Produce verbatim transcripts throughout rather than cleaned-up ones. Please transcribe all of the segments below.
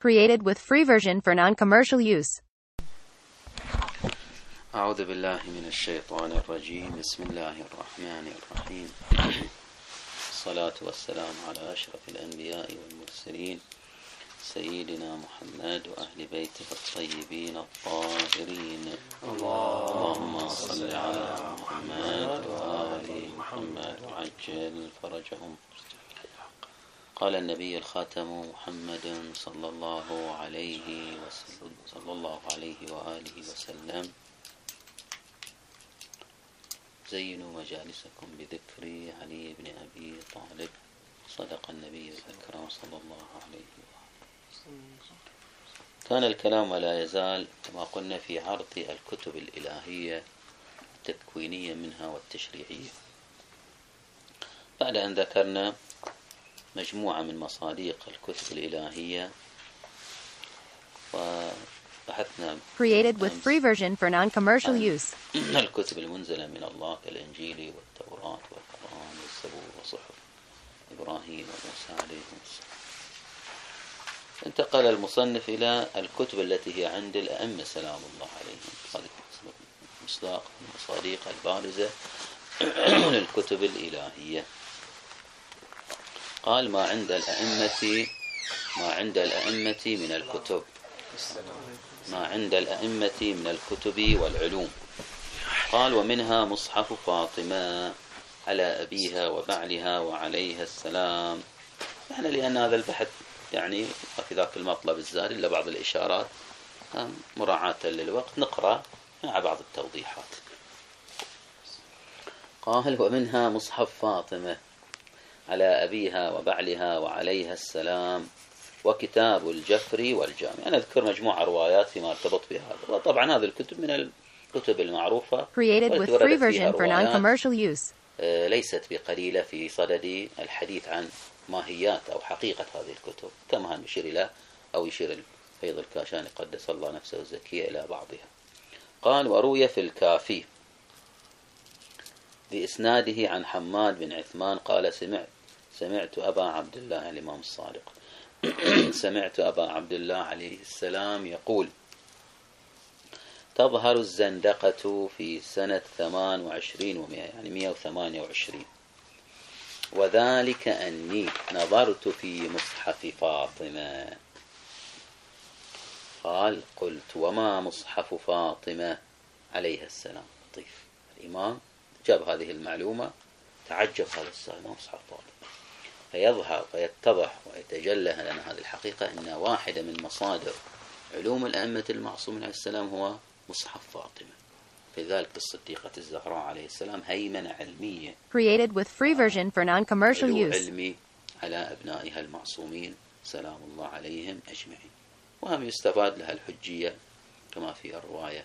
Created with free version for non-commercial use. أعوذ بالله من الشيطان الرجيم. بسم الله الرحمن الرحيم. الصلاة والسلام على أشرف الأنبياء والمرسلين سيدنا محمد وأهل بيته الطيبين الطاهرين. اللهم صل على محمد وآل محمد وعجل فرجهم. قال النبي الخاتم محمد صلى الله عليه وسلم صلى الله عليه وآله وسلم: زينوا مجالسكم بذكر علي بن أبي طالب. صدق النبي الأكرم صلى الله عليه وآله. كان الكلام ولا يزال كما قلنا في عرض الكتب الإلهية التكوينية منها والتشريعية، بعد أن ذكرنا مجموعة من مصادق الكتب الإلهية وبحثنا Created with free version for non-commercial use. الكتب المنزلة من الله كالإنجيل والتوراة والقرآن والزبور وصحف إبراهيم وموسى عليهم السلام. انتقل المصنف إلى الكتب التي هي عند الأئمة سلام الله عليهم، مصداق المصادق البارزة للكتب الإلهية. قال: ما عند الأئمة ما عند الأئمة من الكتب ما عند الأئمة من الكتب والعلوم. قال: ومنها مصحف فاطمة على أبيها وبعلها وعليها السلام. يعني لأن هذا البحث يعني في ذاك المطلب الزاد إلا بعض الإشارات مراعاة للوقت، نقرأ مع بعض التوضيحات. قال: ومنها مصحف فاطمة على أبيها وبعلها وعليها السلام، وكتاب الجفري والجامع. أنا أذكر مجموعة روايات فيما ارتبط بهذا، وطبعا هذه الكتب من الكتب المعروفة Created with free version for non-commercial use. ليست بقليلة في صدد الحديث عن ماهيات أو حقيقة هذه الكتب، كما نشير إلى أو يشير الفيض الكاشاني قدس الله نفسه الزكية إلى بعضها. قال: وروي في الكافي بإسناده عن حماد بن عثمان قال: سمعت سمعت أبا عبد الله الإمام الصادق سمعت أبا عبد الله عليه السلام يقول: تظهر الزندقة في سنة ثمان وعشرين ومئة، يعني مئة وثمانية وعشرين، وذلك أني نظرت في مصحف فاطمة. قال: قلت: وما مصحف فاطمة عليها السلام؟ لطيف، الإمام جاب هذه المعلومة، تعجب هذا السائل: ما مصحف فاطمة؟ فيظهر ويتضح ويتجلى لنا هذه الحقيقة أن واحدة من مصادر علوم الأئمة المعصومين عليه السلام هو مصحف فاطمة. لذلك بالصديقة الزهراء عليه السلام هيمنة علمية Created with free version for non-commercial use. علمي على أبنائها المعصومين سلام الله عليهم أجمعين. وهم يستفاد لها الحجية كما في الرواية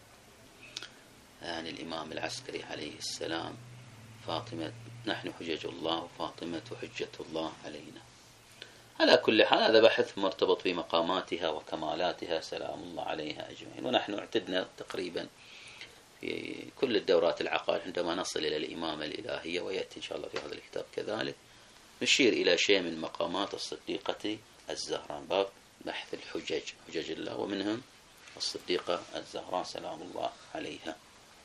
عن الإمام العسكري عليه السلام: فاطمة نحن حجج الله وفاطمة حجة الله علينا. على كل حال هذا بحث مرتبط بمقاماتها وكمالاتها سلام الله عليها أجمعين. ونحن اعتدنا تقريبا في كل الدورات العقائد عندما نصل إلى الإمامة الإلهية، ويأتي إن شاء الله في هذا الكتاب كذلك، نشير إلى شيء من مقامات الصديقة الزهراء، باب بحث الحجج حجج الله، ومنهم الصديقة الزهراء سلام الله عليها.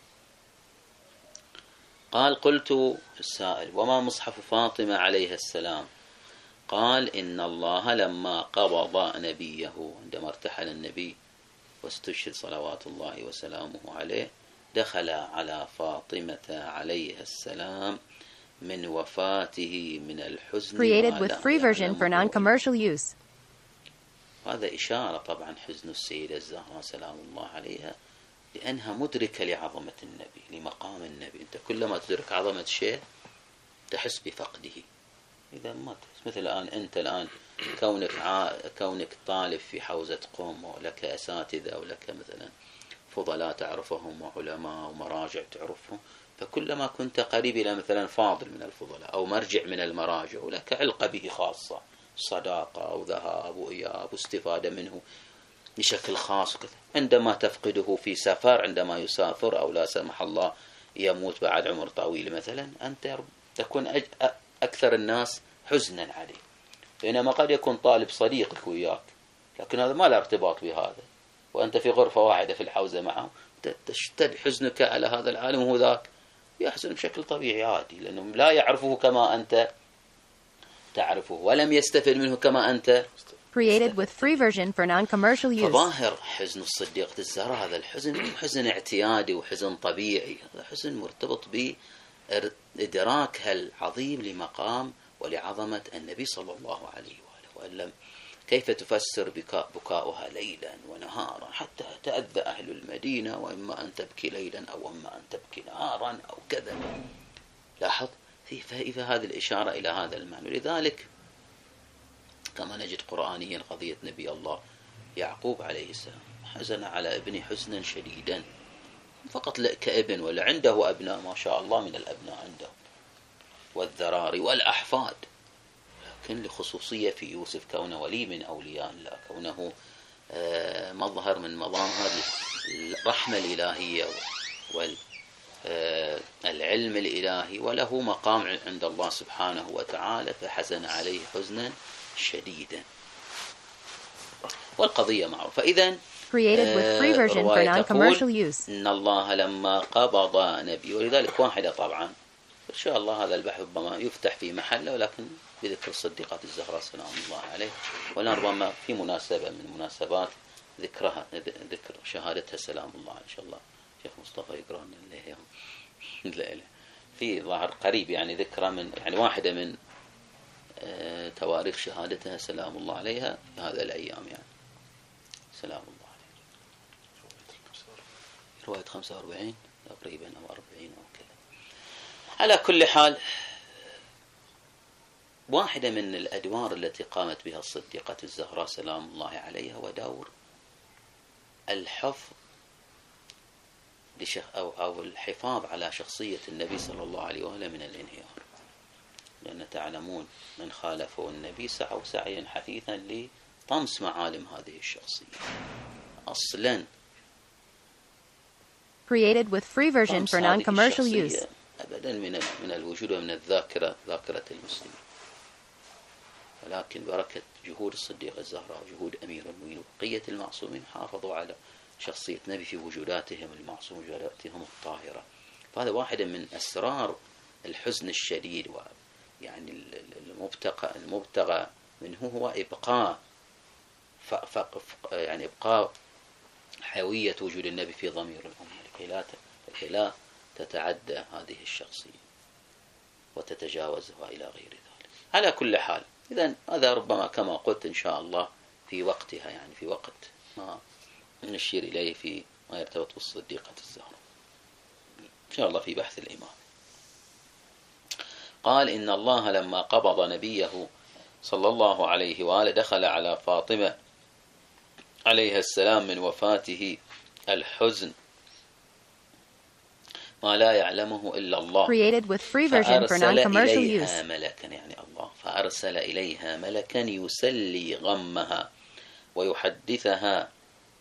قال: قلت السائل: وما مصحف فاطمة عليها السلام؟ قال: إن الله لما قبض نبيه، عندما ارتحل النبي واستشهد صلوات الله وسلامه عليه، دخل على فاطمة عليها السلام من وفاته من الحزن. Created with free version for non-commercial use. هذا إشارة طبعا حزن السيدة الزهراء سلام الله عليها، لأنها مدركة لعظمة النبي، لمقام النبي. أنت كلما تدرك عظمة شيء تحس بفقده. إذا ما تحس، مثل الآن أنت الآن كونك ع... كونك طالب في حوزة قوم ولك أساتذة ولك مثلا فضلاء تعرفهم وعلماء ومراجع تعرفهم، فكلما كنت قريب إلى مثلا فاضل من الفضلاء أو مرجع من المراجع ولك علقة به خاصة، صداقة أو ذهاب وإياب واستفادة منه بشكل خاص كذا، عندما تفقده في سفر، عندما يسافر أو لا سمح الله يموت بعد عمر طويل مثلا، أنت تكون أكثر الناس حزنا عليه. بينما قد يكون طالب صديقك وياك لكن هذا ما له ارتباط بهذا، وأنت في غرفة واحدة في الحوزة معه تشتد حزنك على هذا العالم، وهو ذاك يحزن بشكل طبيعي عادي، لأنه لا يعرفه كما أنت تعرفه، ولم يستفد منه كما أنت. Created with free version for non-commercial use. فظاهر حزن الصديقة الزهراء هذا الحزن حزن اعتيادي وحزن طبيعي، هذا حزن مرتبط بإدراكها العظيم لمقام ولعظمة النبي صلى الله عليه وآله، وإلا كيف تفسر بكاء بكاؤها ليلا ونهارا حتى تأذى أهل المدينة، وإما أن تبكي ليلا أو إما أن تبكي نهارا أو كذا. لاحظ فإذا هذه الإشارة إلى هذا المعنى. لذلك كما نجد قرآنيا قضية نبي الله يعقوب عليه السلام، حزن على ابنه حزنا شديدا، فقط كابن، ولا عنده أبناء ما شاء الله من الأبناء عنده والذراري والأحفاد، لكن لخصوصية في يوسف كونه ولي من أولياء الله، كونه مظهر من مظاهر الرحمة الإلهية والعلم الإلهي، وله مقام عند الله سبحانه وتعالى، فحزن عليه حزنا شديدا. والقضية معروفة. فإذا Created with free version for non-commercial use. إن الله لما قبض نبي، ولذلك واحدة طبعا إن شاء الله هذا البحث ربما يفتح في محله، ولكن بذكر الصديقة الزهراء سلام الله عليه، ولا ربما في مناسبة من مناسبات ذكرها ذكر شهادتها سلام الله إن شاء الله شيخ مصطفى يقرأ لنا اليوم لا لا في ظاهر قريب يعني ذكرى من يعني واحدة من آه تواريخ شهادتها سلام الله عليها في هذا الأيام، يعني سلام الله عليه. رواية خمسة وأربعين تقريبا أو أربعين أو كذا. على كل حال، واحدة من الأدوار التي قامت بها الصديقة الزهراء سلام الله عليها ودور الحفظ أو أو الحفاظ على شخصية النبي صلى الله عليه وآله من الانهيار، لأن تعلمون من خالفه النبي سعوا سعيا حثيثا لطمس معالم هذه الشخصية أصلا. Created with free version for non-commercial use. أبدا من من الوجود ومن الذاكرة ذاكرة المسلمين، ولكن بركة جهود الصديقة الزهراء وجهود أمير المؤمنين وبقية المعصومين حافظوا على شخصية النبي في وجوداتهم المعصوم وجوداتهم الطاهرة. فهذا واحدة من أسرار الحزن الشديد، ويعني المبتغى المبتغى منه هو إبقاء يعني إبقاء حيوية وجود النبي في ضمير الأمة لكي لا لكي لا تتعدى هذه الشخصية وتتجاوزها إلى غير ذلك. على كل حال، إذن هذا ربما كما قلت إن شاء الله في وقتها، يعني في وقت ما نشير إليه في ما يرتبط بالصديقة الزهراء إن شاء الله في بحث الإمام. قال إن الله لما قبض نبيه صلى الله عليه وآله دخل على فاطمة عليها السلام من وفاته الحزن ما لا يعلمه إلا الله. Created with free version for non-commercial use. فأرسل إليها ملكا، يعني الله فأرسل إليها ملكا يسلي غمها ويحدثها،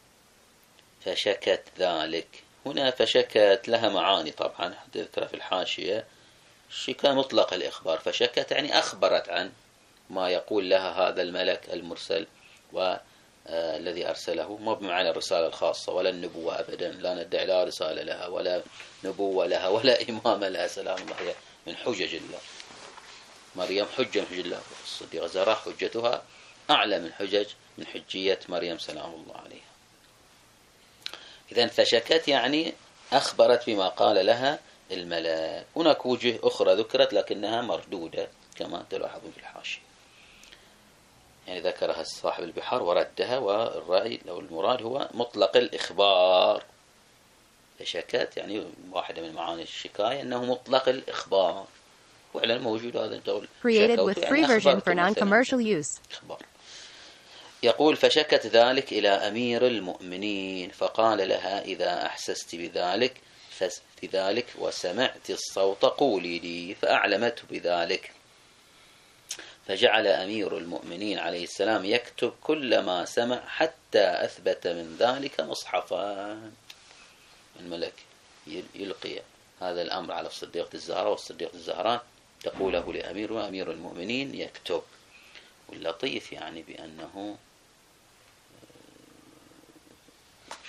فشكت ذلك. هنا فشكت لها معاني طبعا تذكر في الحاشية. الشكا مطلق الإخبار، فشكت يعني أخبرت عن ما يقول لها هذا الملك المرسل والذي أرسله، ما بمعنى الرسالة الخاصة ولا النبوة أبدا، لا ندعي لا رسالة لها ولا نبوة لها ولا إمام لها سلام الله، من حجج الله. مريم حجة من حجج الله، الصديقة الزهراء حجتها أعلى من حجج من حجية مريم سلام الله عليها. إذن فشكت يعني أخبرت بما قال لها الملك. هناك وجه أخرى ذكرت لكنها مردودة كما تلاحظون في الحاشية، يعني ذكرها صاحب البحار وردها، والرأي لو المراد هو مطلق الإخبار. فشكت يعني واحدة من معاني الشكاية أنه مطلق الإخبار، وعلى موجود هذا تقول Created with free version for non-commercial use. إخبار. يقول فشكت ذلك إلى أمير المؤمنين فقال لها إذا أحسست بذلك بذلك وسمعت الصوت قولي لي، فأعلمته بذلك. فجعل أمير المؤمنين عليه السلام يكتب كل ما سمع حتى أثبت من ذلك مصحفا. الملك يلقي هذا الأمر على الصديقة الزهراء، والصديقة الزهراء تقوله لأمير وأمير المؤمنين يكتب. واللطيف يعني بأنه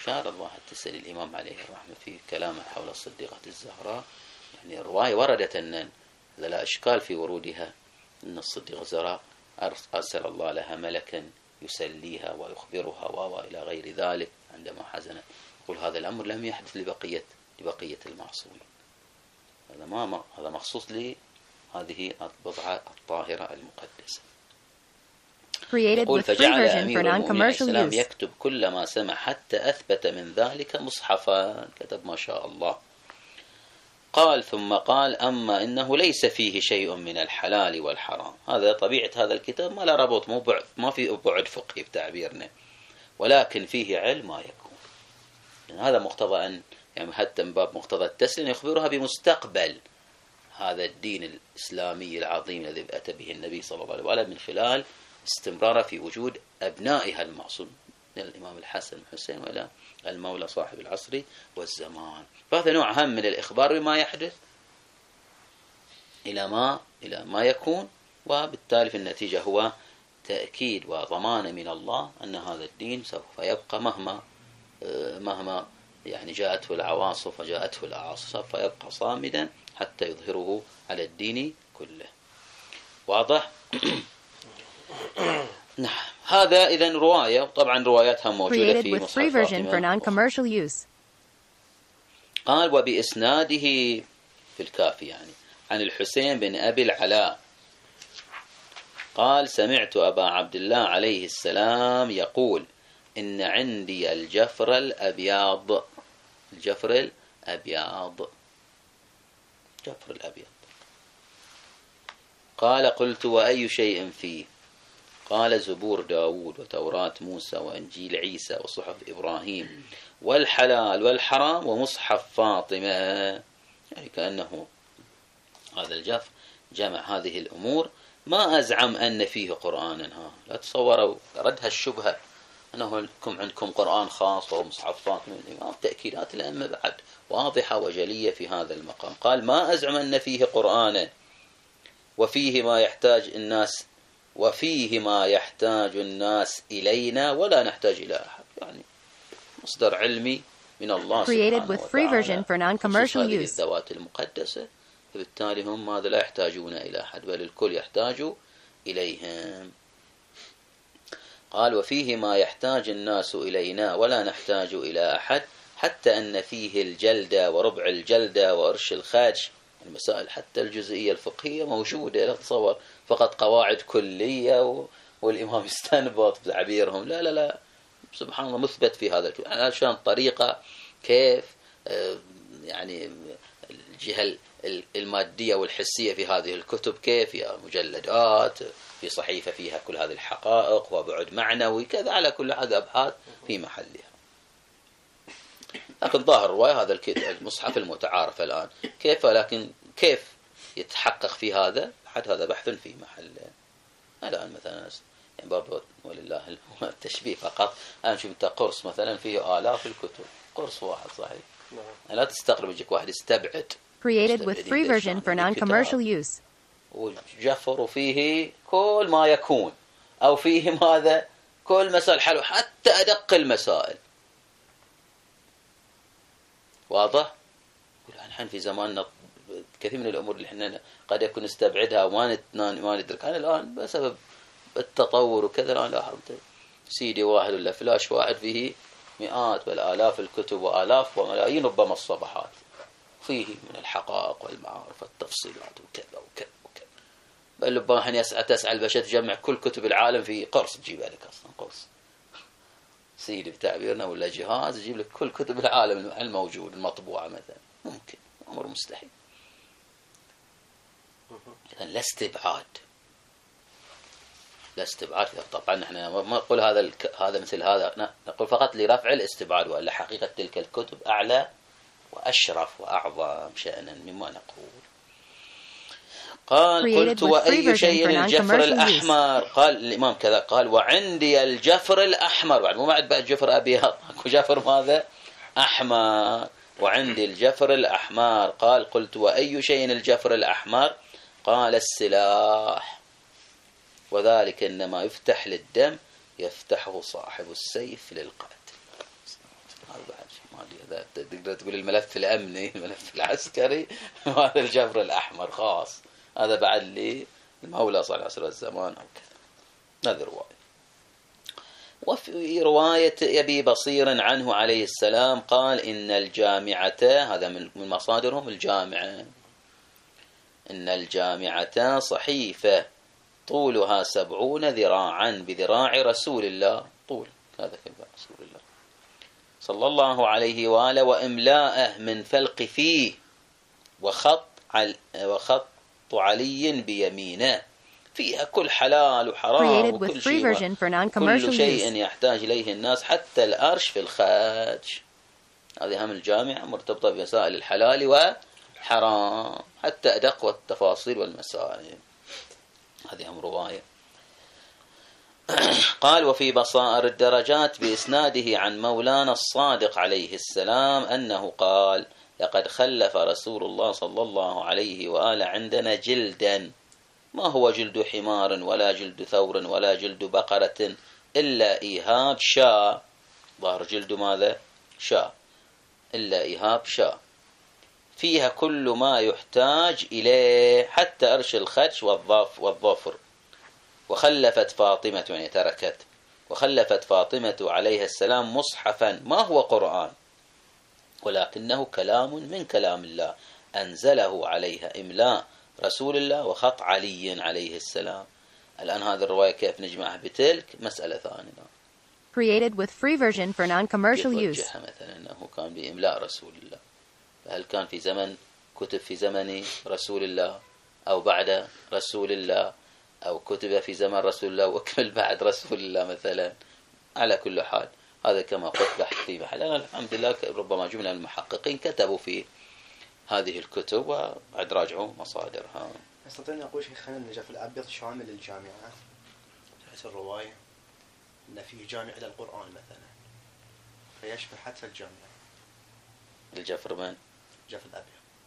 إشارة الله تسأل الإمام عليه الرحمة في كلامه حول الصديقة الزهراء، يعني الرواية وردت أن لا إشكال في ورودها، أن الصديقة الزهراء أرسل الله لها ملكا يسليها ويخبرها وإلى غير ذلك عندما حزنت. يقول هذا الأمر لم يحدث لبقية لبقية المعصومين، هذا ما هذا مخصوص لهذه البضعة الطاهرة المقدسة. يقول فجعل أمير المؤمنين عليه السلام يكتب كل ما سمع حتى أثبت من ذلك مصحفا، كتب ما شاء الله. قال ثم قال أما إنه ليس فيه شيء من الحلال والحرام، هذا طبيعة هذا الكتاب، ما لا ربط، مو بعد، ما في بعد فقهي بتعبيرنا، ولكن فيه علم ما يكون. يعني هذا مقتضى أن يعني حتى من باب مقتضى التسليم يخبرها بمستقبل هذا الدين الإسلامي العظيم الذي أتى به النبي صلى الله عليه وسلم من خلال استمراره في وجود أبنائها المعصوم من الإمام الحسن والحسين وإلى المولى صاحب العصر والزمان. فهذا نوع هام من الإخبار بما يحدث إلى ما إلى ما يكون، وبالتالي في النتيجة هو تأكيد وضمان من الله أن هذا الدين سوف يبقى مهما مهما يعني جاءته العواصف وجاءته الأعاصف، سوف يبقى صامدا حتى يظهره على الدين كله. واضح؟ نعم. هذا إذن رواية، طبعا رواياتها موجودة في مصحف فاطمة. قال وبإسناده في الكافي يعني عن الحسين بن أبي العلاء قال سمعت أبا عبد الله عليه السلام يقول إن عندي الجفر الأبيض، الجفر الأبيض، جفر الأبيض. قال قلت وأي شيء فيه؟ قال زبور داود وتوراة موسى وإنجيل عيسى وصحف إبراهيم والحلال والحرام ومصحف فاطمة. يعني كأنه هذا الجفر جمع هذه الأمور. ما أزعم أن فيه قرآنا، ها لا تصوروا ردها الشبهة أنه لكم عندكم قرآن خاص ومصحف فاطمة. الإمام تأكيدات الأئمة بعد واضحة وجلية في هذا المقام. قال ما أزعم أن فيه قرآنا وفيه ما يحتاج الناس وفيه ما يحتاج الناس إلينا ولا نحتاج إلى أحد. يعني مصدر علمي من الله سبحانه وتعالى خصوص هذه الذوات المقدسة، فبالتالي هم ماذا لا يحتاجون إلى أحد بل الكل يحتاج إليهم. قال وفيه ما يحتاج الناس إلينا ولا نحتاج إلى أحد حتى أن فيه الجلدة وربع الجلدة وأرش الخدش. المسائل حتى الجزئية الفقهية موجودة، لا تصور فقط قواعد كلية والإمام يستنبط بتعبيرهم، لا لا لا سبحان الله مثبت في هذا الكتاب عشان طريقة كيف يعني الجهة المادية والحسية في هذه الكتب كيف فيها مجلدات في صحيفة فيها كل هذه الحقائق وبعد معنوي كذا، على كل هذا أبحاث في محلها. لكن ظاهر الرواية هذا المصحف المتعارف الآن كيف، لكن كيف يتحقق في هذا حتى هذا بحث في محله. الآن مثلا يعني برضو ولله التشبيه فقط، أنا شوف أنت قرص مثلا فيه آلاف الكتب، قرص واحد صحيح لا تستغرب يجيك واحد يستبعد. Created with free version for non-commercial use. وجفر فيه كل ما يكون أو فيه ماذا كل مسائل حلو حتى أدق المسائل. واضح؟ نحن في زماننا كثير من الأمور اللي احنا قد يكون نستبعدها وما ما ندركها الآن بسبب التطور وكذا. الآن لا حرمت سيدي واحد ولا فلاش واحد فيه مئات بل آلاف الكتب وآلاف وملايين ربما الصفحات فيه من الحقائق والمعارف والتفصيلات وكذا وكذا وكذا. بل ربما حين يسعى تسعى البشر تجمع كل كتب العالم في قرص تجيبها لك أصلا قرص سيدي بتعبيرنا ولا جهاز يجيب لك كل كتب العالم الموجود المطبوعة مثلا. ممكن أمر مستحيل. إذا لا استبعاد لا استبعاد. طبعا نحن ما نقول هذا الك... هذا مثل هذا، نقول فقط لرفع الاستبعاد، ولا حقيقة تلك الكتب أعلى وأشرف وأعظم شأنا مما نقول. قال قلت وأي شيء الجفر الأحمر؟ قال الإمام كذا قال وعندي الجفر الأحمر، بعد مو بعد بقى الجفر أبيض، أكو جفر ماذا أحمر، وعندي الجفر الأحمر. قال قلت وأي شيء الجفر الأحمر؟ قال السلاح، وذلك إنما يفتح للدم يفتحه صاحب السيف للقتل. هذا بعد ما أدري إذا تقدر تقول الملف الأمني الملف العسكري وهذا الجبر الأحمر خاص، هذا بعد لي المولى صلى الله عليه وسلم الزمان أو كذا. هذه رواية. وفي رواية أبي بصير عنه عليه السلام قال إن الجامعة، هذا من مصادرهم الجامعة، إن الجامعة صحيفة طولها سبعون ذراعا بذراع رسول الله، طول هذا كذا رسول الله صلى الله عليه وآله، وإملاءه من فلق فيه، وخط عل وخط علي بيمينه، فيها كل حلال وحرام وكل شيء كل شيء يحتاج إليه الناس حتى الأرش في الخارج. هذه هم الجامعة مرتبطة بمسائل الحلال والحرام حتى أدق التفاصيل والمسائل. هذه هم رواية. قال وفي بصائر الدرجات بإسناده عن مولانا الصادق عليه السلام أنه قال لقد خلف رسول الله صلى الله عليه وآله عندنا جلدا ما هو جلد حمار ولا جلد ثور ولا جلد بقرة إلا إيهاب شاء، ظهر جلد ماذا؟ شاء، إلا إيهاب شاء، فيها كل ما يحتاج إليه حتى أرش الخدش والظف والظفر. وخلفت فاطمة، يعني تركت، وخلفت فاطمة عليها السلام مصحفا ما هو قرآن ولكنه كلام من كلام الله أنزله عليها إملاء رسول الله وخط علي عليه السلام. الآن هذه الرواية كيف نجمعها بتلك مسألة ثانية. Created with free version for non-commercial use. مثلا أنه كان بإملاء رسول الله، فهل كان في زمن كتب في زمن رسول الله أو بعد رسول الله أو كتب في زمن رسول الله وكمل بعد رسول الله مثلا؟ على كل حال هذا كما قلت بحث في محل. الحمد لله ربما جملة من المحققين كتبوا في هذه الكتب وبعد راجعوا مصادرها. أستطيع أن أقول شيخنا النجف الأبيض شامل للجامعة تحت الرواية أن فيه جامع إلى القرآن مثلا فيشبه حتى الجامعة الجفر من؟ الجف الأبيض.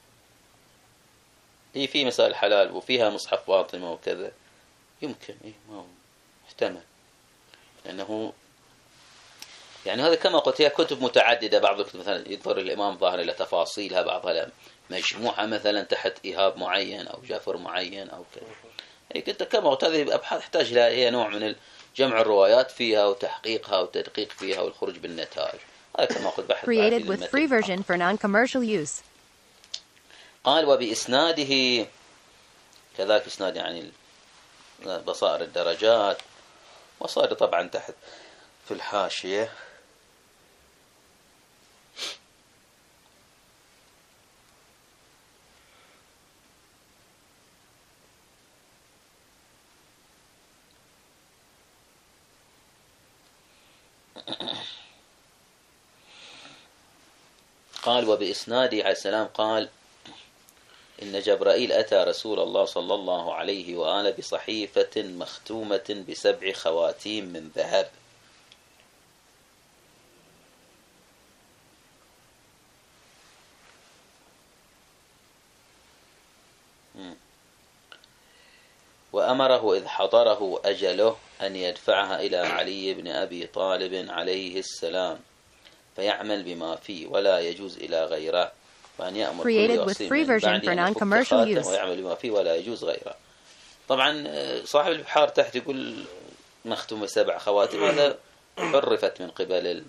هي في مسائل حلال وفيها مصحف فاطمة وكذا يمكن، إيه ما هو محتمل، لأنه يعني هذا كما قلت هي كتب متعددة، بعض الكتب مثلا يظهر الإمام ظاهر إلى تفاصيلها، بعضها مجموعة مثلا تحت إيهاب معين أو جفر معين أو كذا. يعني كنت كما قلت هذه الأبحاث تحتاج لها هي نوع من جمع الروايات فيها وتحقيقها وتدقيق فيها والخروج بالنتائج. هذا كما قلت بحث. Created with free version for non-commercial use. قال وبإسناده كذلك إسناد يعني بصائر الدرجات وصار طبعا تحت في الحاشية. قال وبإسناده عليه السلام قال إن جبرائيل أتى رسول الله صلى الله عليه وآله بصحيفة مختومة بسبع خواتيم من ذهب وأمره إذ حضره أجله أن يدفعها إلى علي بن أبي طالب عليه السلام فيعمل بما فيه ولا يجوز إلى غيره، وأن يأمر Created with free version for non-commercial use. ويعمل بما فيه ولا يجوز غيره. طبعا صاحب البحار تحت يقول مختوم سبع خواتم، هذا عرفت من قبل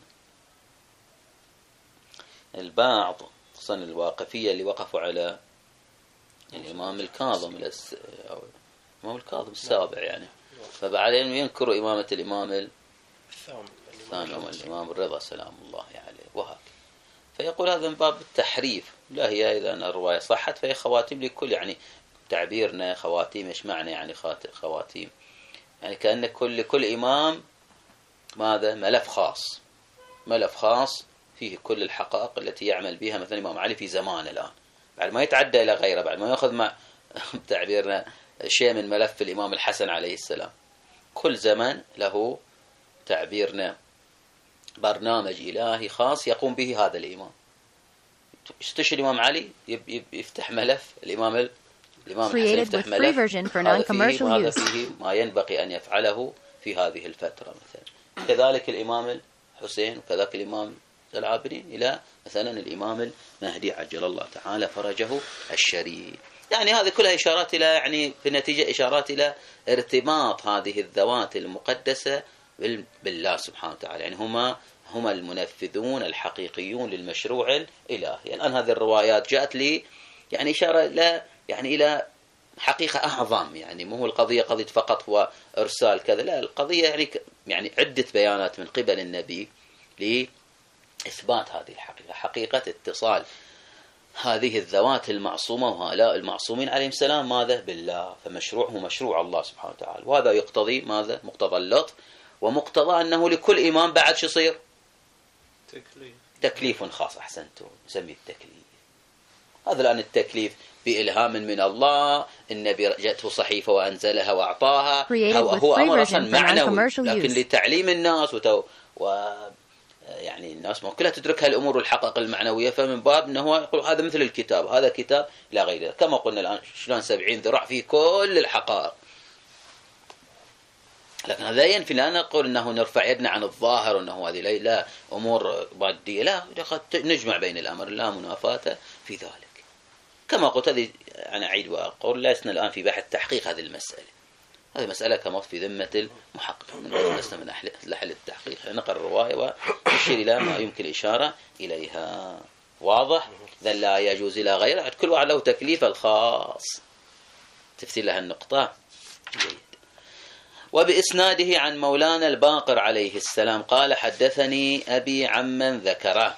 البعض خصوصا الواقفية اللي وقفوا على الإمام الكاظم أو الإمام الكاظم السابع يعني، فبعدين ينكروا إمامة الإمام الثاني الإمام الرضا سلام الله عليه وهكذا. فيقول هذا من باب التحريف، لا هي إذا أن الرواية صحت فهي خواتيم لكل، يعني تعبيرنا خواتيم إيش معنى يعني خواتيم؟ يعني كأن كل لكل إمام ماذا ملف خاص، ملف خاص فيه كل الحقائق التي يعمل بها مثلا الإمام علي في زمان الآن، بعد ما يتعدى إلى غيره، بعد ما يأخذ مع تعبيرنا شيء من ملف الإمام الحسن عليه السلام. كل زمن له تعبيرنا برنامج إلهي خاص يقوم به هذا الإمام. يستشهد الإمام علي يفتح ملف الإمام الإمام الحسن يفتح ملف هذا فيه, هذا فيه ما ينبغي أن يفعله في هذه الفترة مثلا. كذلك الإمام الحسين وكذلك الإمام العابرين إلى مثلا الإمام المهدي عجل الله تعالى فرجه الشريف. يعني هذه كلها إشارات إلى، يعني في النتيجة إشارات إلى ارتباط هذه الذوات المقدسة بالله سبحانه وتعالى. يعني هما هما المنفذون الحقيقيون للمشروع الإلهي. الآن هذه الروايات جاءت لي يعني إشارة إلى يعني إلى حقيقة أعظم، يعني مو هو القضية قضية فقط هو إرسال كذا، لا، القضية يعني يعني عدة بيانات من قبل النبي لإثبات هذه الحقيقة، حقيقة اتصال هذه الذوات المعصومة وهؤلاء المعصومين عليهم السلام ماذا؟ بالله. فمشروعه مشروع الله سبحانه وتعالى، وهذا يقتضي ماذا؟ مقتضى اللطف، ومقتضى أنه لكل إمام بعد شو يصير؟ تكليف تكليف خاص. أحسنتم، نسميه التكليف. هذا الآن التكليف بإلهام من الله، النبي جاءته صحيفة وأنزلها وأعطاها، هو, هو أمر أصلا معنوي، لكن لتعليم الناس وتو و يعني الناس ما كلها تدرك هالأمور والحقائق المعنوية، فمن باب أنه يقول هذا مثل الكتاب، هذا كتاب لا غيره. كما قلنا الآن شلون سبعين ذراع فيه كل الحقائق، لكن هذا ينفي لا نقول أنه نرفع يدنا عن الظاهر وأنه هذه لا أمور مادية، لا، نجمع بين الأمر، لا منافاة في ذلك. كما قلت هذه أنا أعيد وأقول لسنا الآن في بحث تحقيق هذه المسألة، هذه مسألة كما في ذمة المحقق، من لسنا من أهل التحقيق، نقرأ الرواية ونشير إلى ما يمكن الإشارة إليها. واضح؟ إذا لا يجوز إلى غيره، كل واحد له تكليفه الخاص. تفسير لها النقطة جيد. وبإسناده عن مولانا الباقر عليه السلام قال حدثني أبي عمن ذكره،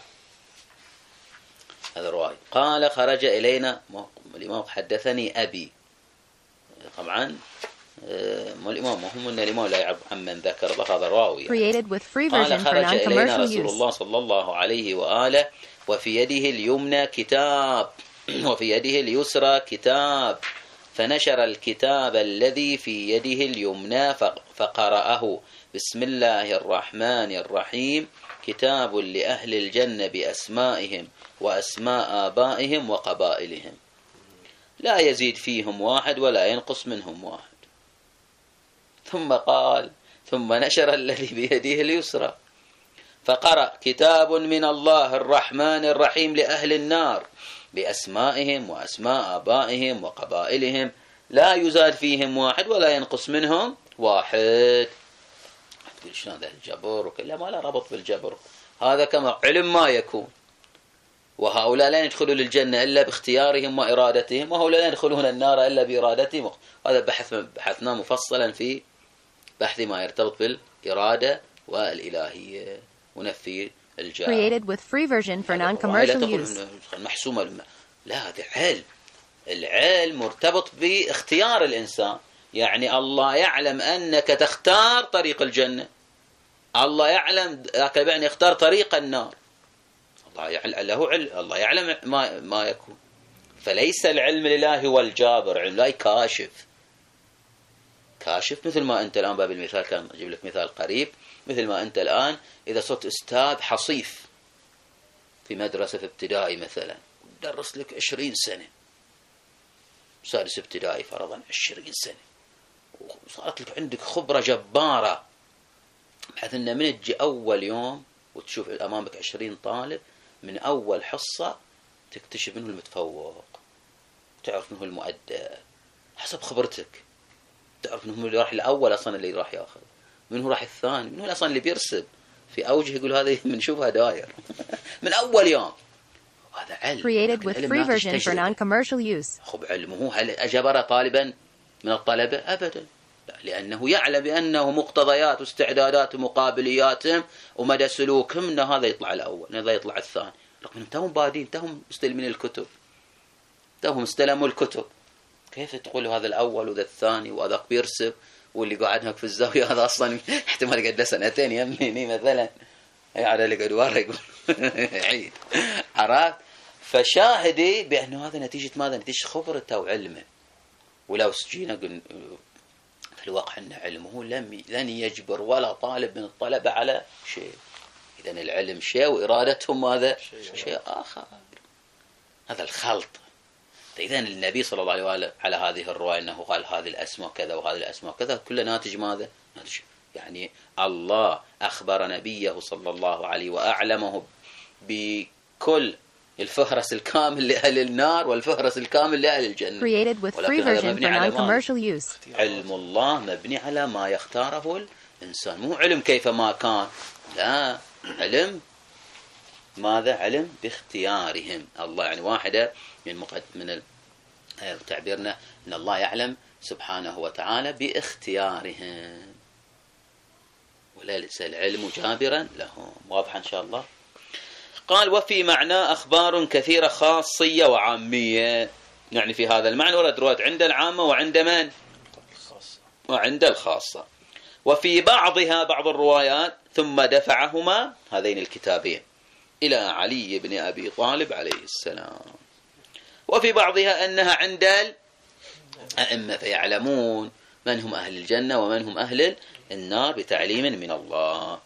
هذا رواية. قال خرج إلينا الإمام حدثني أبي، طبعا الإمام هم أن الإمام لا يعرف عمن ذكر، هذا راوي. قال خرج إلينا رسول الله صلى الله عليه وآله وفي يده اليمنى كتاب وفي يده اليسرى كتاب، فنشر الكتاب الذي في يده اليمنى فقرأه بسم الله الرحمن الرحيم، كتاب لأهل الجنة بأسمائهم وأسماء آبائهم وقبائلهم، لا يزيد فيهم واحد ولا ينقص منهم واحد. ثم قال ثم نشر الذي بيده اليسرى فقرأ كتاب من الله الرحمن الرحيم لأهل النار بأسمائهم وأسماء آبائهم وقبائلهم، لا يزاد فيهم واحد ولا ينقص منهم واحد. تقول شلون ذا الجبر وكلا، ما لا ربط بالجبر، هذا كما علم ما يكون. وهؤلاء لا يدخلون الجنة إلا باختيارهم وإرادتهم، وهؤلاء لا يدخلون النار إلا بإرادتهم. هذا بحث بحثنا مفصلا في بحث ما يرتبط بالإرادة والإلهية ونفي الجاه. Created with free version for non-commercial use. محسومة، لا، هذا علم. العلم مرتبط باختيار الإنسان، يعني الله يعلم أنك تختار طريق الجنة، الله يعلم ذاك يعني يختار طريق النار، الله يعلم له علم، الله يعلم ما ما يكون. فليس العلم لله هو الجابر، علم الله كاشف كاشف مثل ما أنت الآن باب المثال، كان أجيب لك مثال قريب، مثل ما أنت الآن إذا صرت أستاذ حصيف في مدرسة في ابتدائي مثلا، درس لك عشرين سنة، سادس ابتدائي فرضا عشرين سنة، وصارت لك عندك خبرة جبارة، بحيث أن من تجي أول يوم وتشوف أمامك عشرين طالب، من أول حصة تكتشف منه المتفوق، تعرف منه المؤدب حسب خبرتك، تعرف منه اللي راح الأول أصلا اللي راح يأخذ، منه راح الثاني، منه أصلا اللي بيرسب في أوجه، يقول هذا بنشوفها داير من أول يوم. هذا علم. Created with free version for non-commercial use. خب علمه هل أجبر طالبا من الطلبة؟ أبدا، لا، لأنه يعلم بأنه مقتضيات واستعدادات ومقابلياتهم ومدى سلوكهم أن هذا يطلع الأول، أن هذا يطلع الثاني، رغم أنهم توهم بادين، توهم مستلمين الكتب، توهم استلموا الكتب، كيف تقول هذا الأول وذا الثاني وهذا بيرسب واللي قاعد هناك في الزاوية هذا أصلا احتمال قد سنتين يمني مثلا، يقعد اللي قاعد ورا يقول عيد، عرفت؟ فشاهدي بأنه هذا نتيجة ماذا؟ نتيجة خبرته وعلمه. ولو سجينا في الواقع أن علمه لم لن يجبر ولا طالب من الطلبة على شيء. إذن العلم شيء وإرادتهم ماذا؟ شيء, شيء آخر. هذا الخلط. إذن النبي صلى الله عليه وآله على هذه الرواية أنه قال هذه الأسماء كذا وهذه الأسماء كذا، كل ناتج ماذا؟ ناتج يعني الله أخبر نبيه صلى الله عليه وأعلمه بكل الفهرس الكامل لأهل النار والفهرس الكامل لأهل الجنة. Created with free version for non-commercial use. علم الله مبني على ما يختاره الإنسان، مو علم كيف ما كان، لا، علم ماذا؟ علم باختيارهم. الله يعني واحدة من مقد من تعبيرنا أن الله يعلم سبحانه وتعالى باختيارهم، وليس العلم جابرا لهم. واضح إن شاء الله. قال وفي معنى أخبار كثيرة خاصية وعامية، يعني في هذا المعنى ورد روايات عند العامة وعند من؟ وعند الخاصة. وفي بعضها بعض الروايات ثم دفعهما هذين الكتابين إلى علي بن أبي طالب عليه السلام. وفي بعضها أنها عند الأئمة فيعلمون من هم أهل الجنة ومن هم أهل النار بتعليم من الله.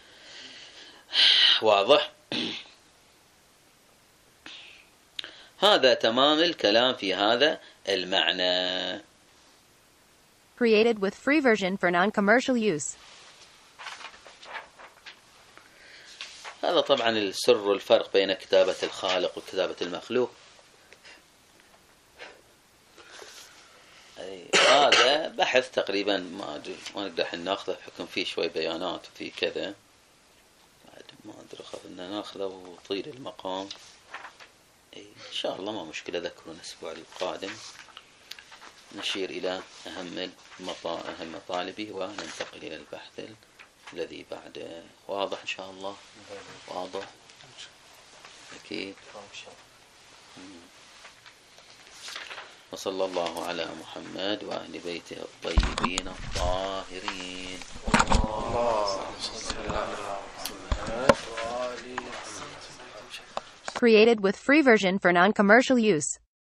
واضح؟ هذا تمام الكلام في هذا المعنى. Created with free version for non-commercial use. هذا طبعا السر والفرق بين كتابة الخالق وكتابة المخلوق. هذا بحث تقريبا ما أدري ما نقدر احنا ناخذه بحكم فيه شوي بيانات وفي كذا، ما أدري خاف إن ناخذه وطيل المقام. إن شاء الله ما مشكلة، ذكرون الأسبوع القادم نشير إلى أهم أهم مطالبه وننتقل إلى البحث الذي بعده. واضح إن شاء الله؟ واضح أكيد. وصلى الله على محمد وأهل بيته الطيبين الطاهرين. Created with free version for non-commercial use.